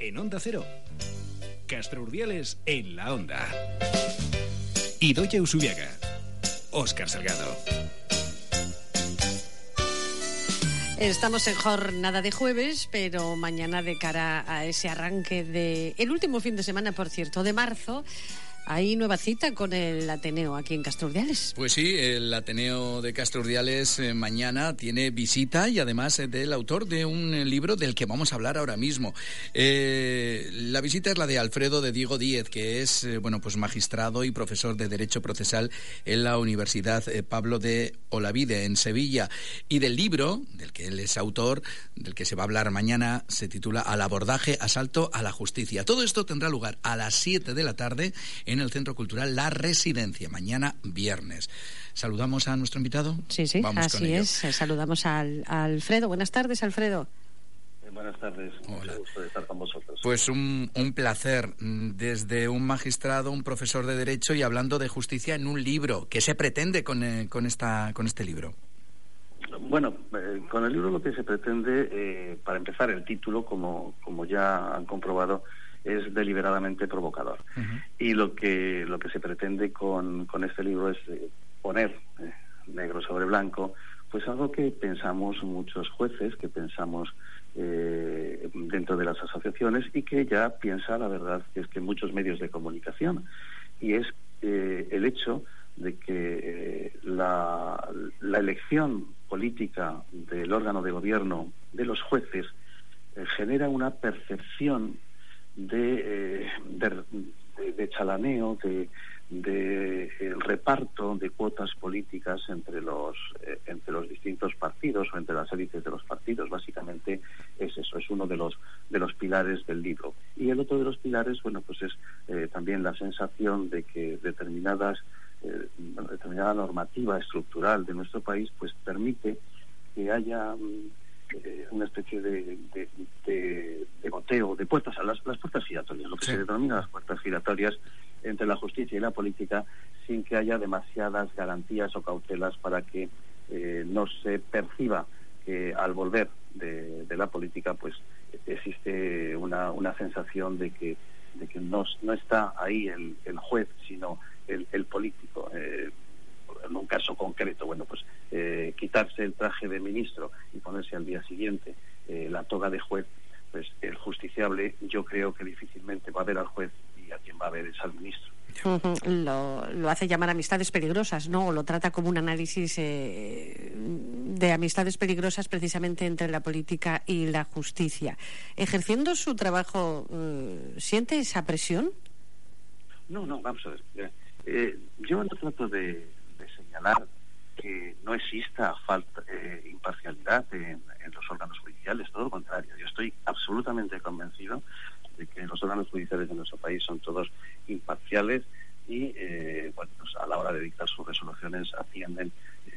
en Onda Cero. Castro Urdiales en la Onda. Idoia Usubiaga. Óscar Salgado. Estamos en jornada de jueves, pero mañana, de cara a ese arranque de el último fin de semana, por cierto, de marzo, hay nueva cita con el Ateneo aquí en Castro Urdiales. Pues sí, el Ateneo de Castro Urdiales mañana tiene visita, y además del autor de un libro del que vamos a hablar ahora mismo. La visita es la de Alfredo de Diego Díez, que es pues magistrado y profesor de Derecho Procesal en la Universidad Pablo de Olavide, en Sevilla. Y del libro, del que él es autor, del que se va a hablar mañana, se titula Al abordaje, asalto a la justicia. Todo esto tendrá lugar a las 7 de la tarde en el Centro Cultural La Residencia, mañana viernes. ¿Saludamos a nuestro invitado? Sí, vamos así es. Saludamos a Alfredo. Buenas tardes, Alfredo. Buenas tardes. Hola. Mucho gusto de estar con vosotros. Pues un placer, desde un magistrado, un profesor de Derecho, y hablando de justicia en un libro. ¿Qué se pretende con este libro? Bueno, con el libro lo que se pretende, para empezar, el título, como ya han comprobado, es deliberadamente provocador. Uh-huh. Y lo que se pretende con este libro es poner negro sobre blanco pues algo que pensamos muchos jueces, que pensamos dentro de las asociaciones, y que ya piensa, la verdad, es que muchos medios de comunicación, y es el hecho de que la elección política del órgano de gobierno de los jueces genera una percepción de chalaneo, de reparto de cuotas políticas entre los distintos partidos, o entre las élites de los partidos. Básicamente es eso, es uno de los pilares del libro. Y el otro de los pilares, pues es también la sensación de que determinada normativa estructural de nuestro país pues permite que haya una especie de goteo, de puertas, las puertas giratorias, lo que se denomina las puertas giratorias entre la justicia y la política, sin que haya demasiadas garantías o cautelas para que no se perciba que al volver de la política pues existe una sensación de que no está ahí el juez, sino el político. En un caso concreto, quitarse el traje de ministro y ponerse al día siguiente la toga de juez, pues el justiciable, yo creo que difícilmente va a ver al juez, y a quien va a ver es al ministro. Lo hace llamar amistades peligrosas, ¿no? O lo trata como un análisis de amistades peligrosas precisamente entre la política y la justicia. Ejerciendo su trabajo, ¿siente esa presión? No, vamos a ver. Yo no trato de señalar que no exista imparcialidad en los órganos judiciales, todo lo contrario. Yo estoy absolutamente convencido de que los órganos judiciales de nuestro país son todos imparciales y a la hora de dictar sus resoluciones atienden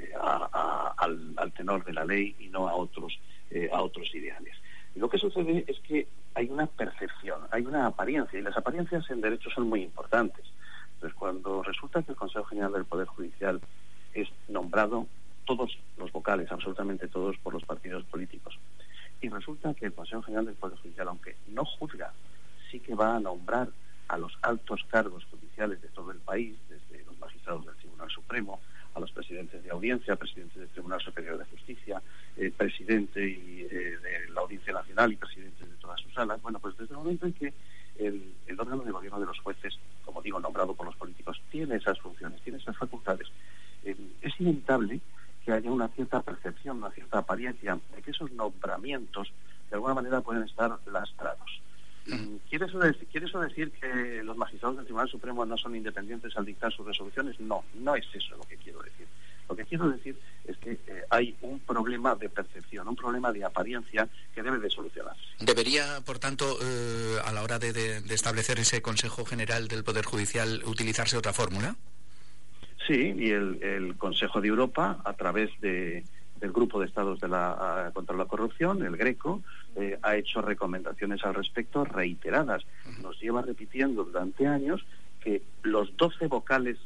al tenor de la ley y no a otros ideales. Y lo que sucede es que hay una percepción, hay una apariencia, y las apariencias en derecho son muy importantes. Entonces, cuando resulta que el Consejo General del Poder Judicial es nombrado, todos los vocales, absolutamente todos, por los partidos políticos, y resulta que el Consejo General del Poder Judicial, aunque no juzga, sí que va a nombrar a los altos cargos judiciales de todo el país, desde los magistrados del Tribunal Supremo, a los presidentes de audiencia, presidentes del Tribunal Superior de Justicia, presidente de la Audiencia Nacional y presidentes de todas sus salas. Pues desde el momento en que el órgano de gobierno de los jueces, como digo, nombrado por los políticos, tiene esas funciones, tiene esas facultades, es inevitable que haya una cierta percepción, una cierta apariencia de que esos nombramientos de alguna manera pueden estar lastrados. ¿Quiere eso decir que los magistrados del Tribunal Supremo no son independientes al dictar sus resoluciones? No es eso lo que quiero decir. Lo que quiero decir es que hay un problema de percepción, un problema de apariencia que debe de solucionarse. ¿Debería, por tanto, a la hora de establecer ese Consejo General del Poder Judicial, utilizarse otra fórmula? Sí, y el Consejo de Europa, a través del Grupo de Estados contra la Corrupción, el GRECO, ha hecho recomendaciones al respecto reiteradas. Nos lleva repitiendo durante años que los 12 vocales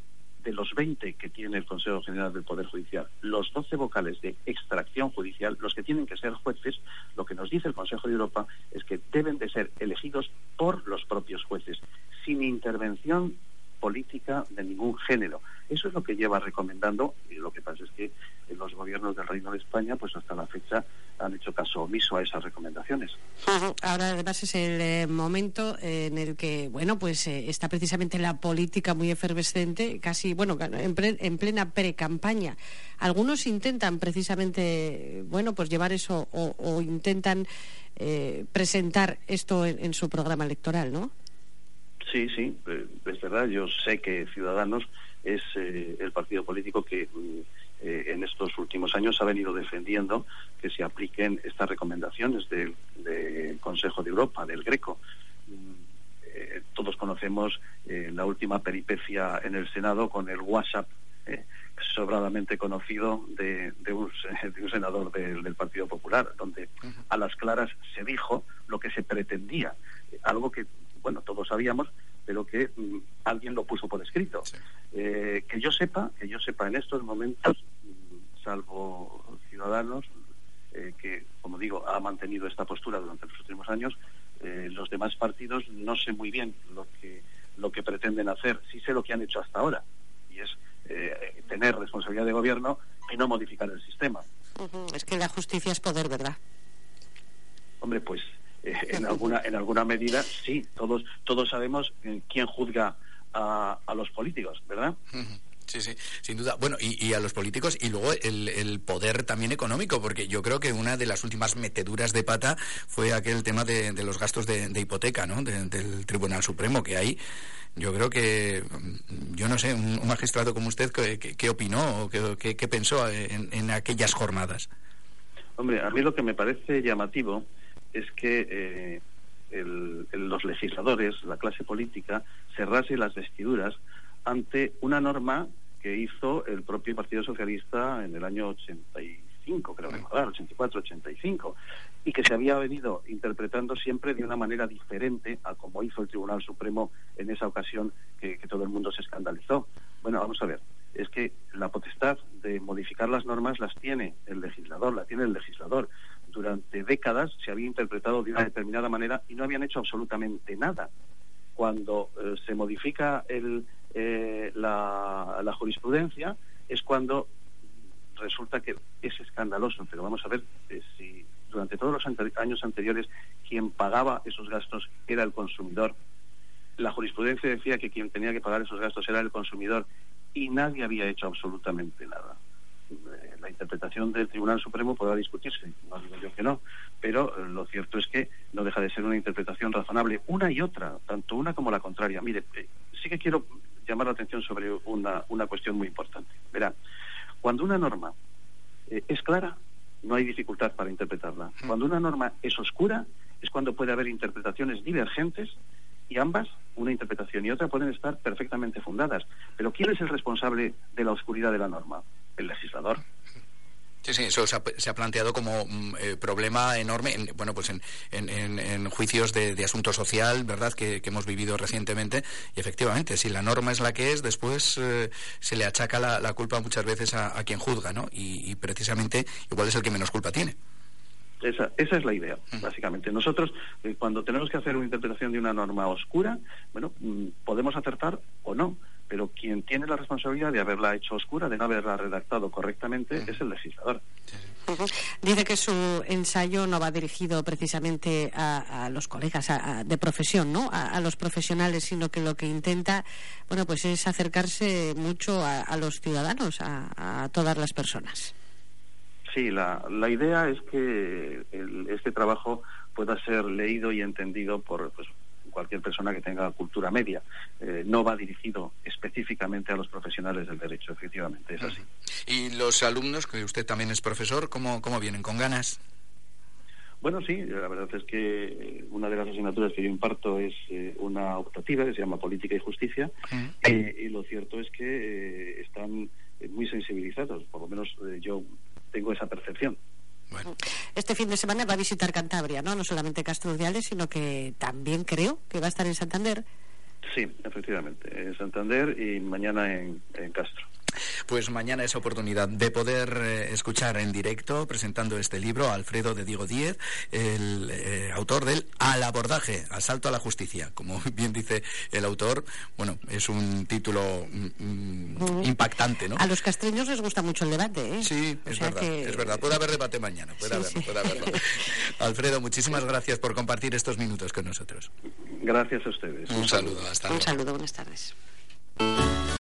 de los 20 que tiene el Consejo General del Poder Judicial, los 12 vocales de extracción judicial, los que tienen que ser jueces, lo que nos dice el Consejo de Europa es que deben de ser elegidos por los propios jueces, sin intervención política de ningún género. Eso es lo que lleva recomendando, y lo que pasa es que los gobiernos del Reino de España, pues hasta la fecha, han hecho caso omiso a esas recomendaciones. Ahora, además, es el momento en el que, bueno, pues está precisamente la política muy efervescente, casi, bueno, en plena pre-campaña. Algunos intentan precisamente, bueno, pues llevar eso o intentan presentar esto en su programa electoral, ¿no? Sí, es verdad. Yo sé que Ciudadanos es el partido político que en estos últimos años ha venido defendiendo que se apliquen estas recomendaciones del Consejo de Europa, del Greco. Todos conocemos la última peripecia en el Senado con el WhatsApp sobradamente conocido de un senador del Partido Popular, donde a las claras se dijo lo que se pretendía, algo que, bueno, todos sabíamos, pero que alguien lo puso por escrito. Sí. Que yo sepa en estos momentos, salvo Ciudadanos, que, como digo, ha mantenido esta postura durante los últimos años, los demás partidos no sé muy bien lo que pretenden hacer. Sí sé lo que han hecho hasta ahora, y es tener responsabilidad de gobierno y no modificar el sistema. Es que la justicia es poder, ¿verdad? Hombre, pues en alguna medida sí. Todos sabemos quién juzga a los políticos, ¿verdad? Sí, sin duda. Bueno, y a los políticos, y luego el poder también económico, porque yo creo que una de las últimas meteduras de pata fue aquel tema de los gastos de hipoteca, ¿no? Del Tribunal Supremo, que ahí yo creo que, yo no sé, un magistrado como usted, ¿qué opinó o qué pensó en aquellas jornadas? Hombre, a mí lo que me parece llamativo es que los legisladores, la clase política, cerrase las vestiduras ante una norma que hizo el propio Partido Socialista en el año 85, creo recordar, 84, 85, y que se había venido interpretando siempre de una manera diferente a como hizo el Tribunal Supremo en esa ocasión que todo el mundo se escandalizó. Bueno, vamos a ver, es que la potestad de modificar las normas la tiene el legislador. Durante décadas se había interpretado de una determinada manera y no habían hecho absolutamente nada. Cuando se modifica la jurisprudencia es cuando resulta que es escandaloso. Pero vamos a ver, si durante todos los años anteriores quien pagaba esos gastos era el consumidor, la jurisprudencia decía que quien tenía que pagar esos gastos era el consumidor y nadie había hecho absolutamente nada. La interpretación del Tribunal Supremo podrá discutirse, no digo yo que no, pero lo cierto es que no deja de ser una interpretación razonable, una y otra, tanto una como la contraria. Mire, sí que quiero llamar la atención sobre una cuestión muy importante. Verá, cuando una norma es clara, no hay dificultad para interpretarla. Cuando una norma es oscura, es cuando puede haber interpretaciones divergentes, y ambas, una interpretación y otra, pueden estar perfectamente fundadas. Pero ¿quién es el responsable de la oscuridad de la norma? El legislador. Sí, eso se ha planteado como problema enorme en juicios de asunto social, ¿verdad?, que hemos vivido recientemente. Y efectivamente, si la norma es la que es, después se le achaca la culpa muchas veces a quien juzga, ¿no? Y precisamente igual es el que menos culpa tiene. Esa es la idea, básicamente. Nosotros, cuando tenemos que hacer una interpretación de una norma oscura, bueno, podemos acertar o no, pero quien tiene la responsabilidad de haberla hecho oscura, de no haberla redactado correctamente, es el legislador. Dice que su ensayo no va dirigido precisamente a los colegas de profesión, ¿no? A los profesionales, sino que lo que intenta, bueno, pues es acercarse mucho a los ciudadanos, a todas las personas. Sí, la idea es que este trabajo pueda ser leído y entendido por cualquier persona que tenga cultura media. No va dirigido específicamente a los profesionales del derecho, efectivamente, es así. ¿Y los alumnos, que usted también es profesor, cómo vienen? ¿Con ganas? Bueno, sí, la verdad es que una de las asignaturas que yo imparto es una optativa que se llama Política y Justicia, y lo cierto es que están muy sensibilizados, por lo menos yo tengo esa percepción. Bueno. Este fin de semana va a visitar Cantabria, ¿no? No solamente Castro Urdiales, sino que también creo que va a estar en Santander. Sí, efectivamente, en Santander y mañana en Castro. Pues mañana es oportunidad de poder escuchar en directo, presentando este libro, a Alfredo de Diego Díez, el autor del Al abordaje, asalto a la justicia. Como bien dice el autor, bueno, es un título impactante, ¿no? A los castreños les gusta mucho el debate, ¿eh? Sí, es verdad. Puede haber debate mañana, puede haberlo. Alfredo, muchísimas gracias por compartir estos minutos con nosotros. Gracias a ustedes. Un saludo, hasta luego. Un saludo, buenas tardes.